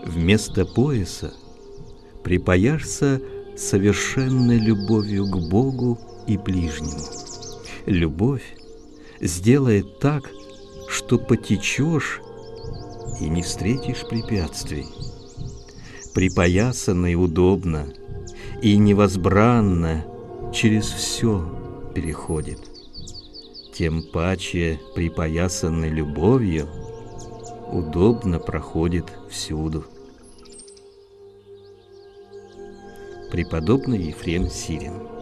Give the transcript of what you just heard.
Вместо пояса припояшься совершенной любовью к Богу и ближнему. Любовь сделает так, что потечешь и не встретишь препятствий. Припоясанный удобно и невозбранно через все переходит. Тем паче припоясанный любовью удобно проходит всюду. Преподобный Ефрем Сирин.